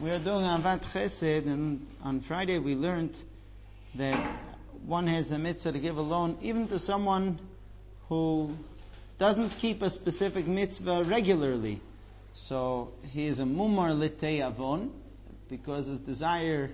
We are doing Avat Chesed, and on Friday we learned that one has a mitzvah to give a loan even to someone who doesn't keep a specific mitzvah regularly. So he is a mumar litei avon, because his desire,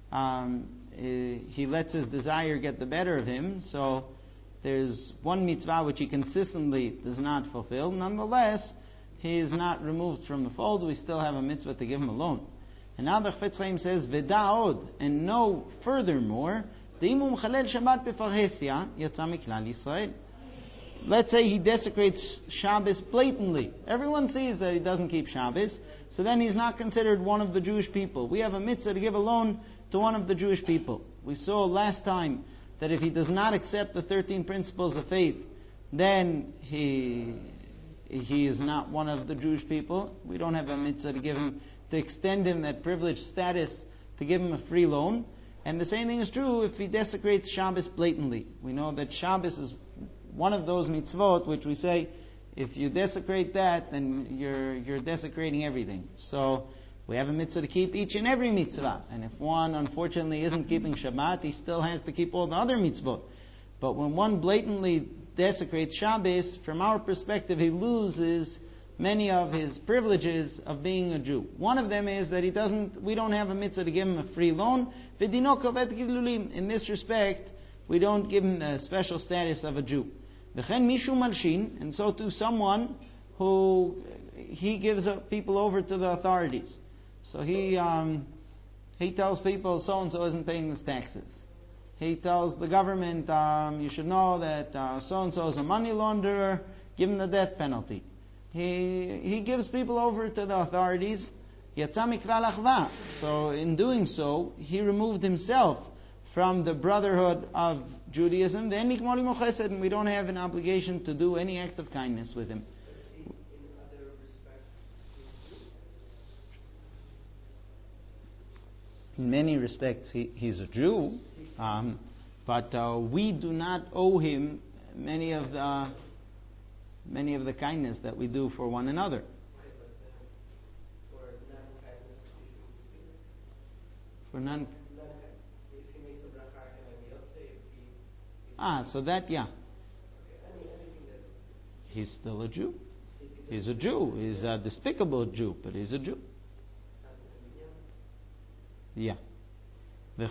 he lets his desire get the better of him. So there's one mitzvah which he consistently does not fulfill. Nonetheless, he is not removed from the fold. We still have a mitzvah to give him a loan. And now the Chafetz Chaim says, V'da'od, and know furthermore, De'imum chalel Shabbat befarhesia, yatza miklal Yisrael. Let's say he desecrates Shabbos blatantly. Everyone sees that he doesn't keep Shabbos, so then he's not considered one of the Jewish people. We have a mitzvah to give a loan to one of the Jewish people. We saw last time that if he does not accept the 13 principles of faith, then he is not one of the Jewish people. We don't have a mitzvah to give him, to extend him that privileged status, to give him a free loan. And the same thing is true if he desecrates Shabbos blatantly. We know that Shabbos is one of those mitzvot which we say, if you desecrate that, then you're desecrating everything. So we have a mitzvah to keep each and every mitzvah. And if one, unfortunately, isn't keeping Shabbat, he still has to keep all the other mitzvot. But when one blatantly desecrates Shabbos, from our perspective, he loses many of his privileges of being a Jew. One of them is that we don't have a mitzvah to give him a free loan. In this respect, we don't give him the special status of a Jew. And so too someone who he gives people over to the authorities. So he tells people so-and-so isn't paying his taxes. He tells the government, you should know that so-and-so is a money launderer, give him the death penalty. He gives people over to the authorities. So in doing so, he removed himself from the brotherhood of Judaism. And we don't have an obligation to do any act of kindness with him. In many respects, he's a Jew, but we do not owe him many of the kindness that we do for one another. For none. So that, yeah. He's still a Jew. He's a Jew. He's a despicable Jew, but he's a Jew. Yeah. And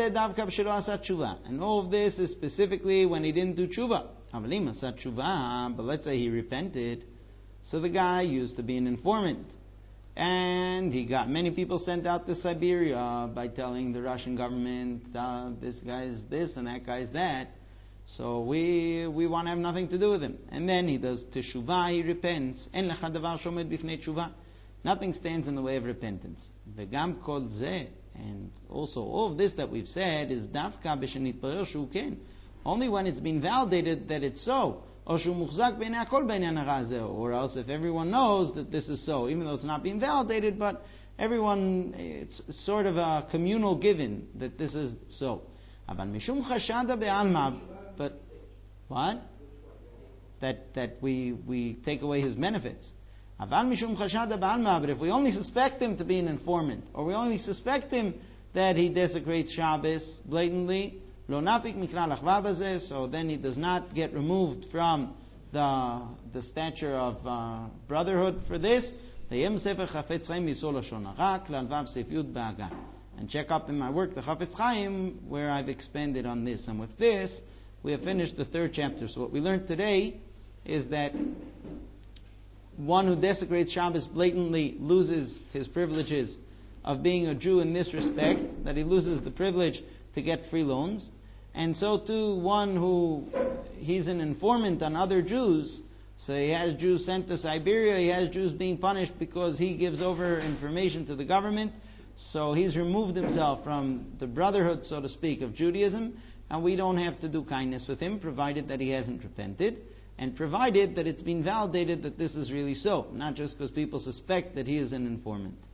all of this is specifically when he didn't do tshuva. But let's say he repented. So the guy used to be an informant. And he got many people sent out to Siberia by telling the Russian government, this guy's this and that guy's that. So we want to have nothing to do with him. And then he does teshuvah, he repents. Nothing stands in the way of repentance. V'gam kol zeh, and also all of this that we've said is dafka b'shenit parer shu ken. Only when it's been validated that it's so. Or else if everyone knows that this is so, even though it's not being validated, but everyone, it's sort of a communal given that this is so. But what? That we take away his benefits. But if we only suspect him to be an informant, or we only suspect him that he desecrates Shabbos blatantly, so then he does not get removed from the stature of brotherhood for this. And check up in my work, the Chafetz Chaim, where I've expanded on this. And with this, we have finished the 3rd chapter. So what we learned today is that one who desecrates Shabbos blatantly loses his privileges of being a Jew in this respect, that he loses the privilege to get free loans. And so too, one who he's an informant on other Jews, so he has Jews sent to Siberia, he has Jews being punished because he gives over information to the government. So he's removed himself from the brotherhood, so to speak, of Judaism, and we don't have to do kindness with him, provided that he hasn't repented, and provided that it's been validated that this is really so, not just because people suspect that he is an informant.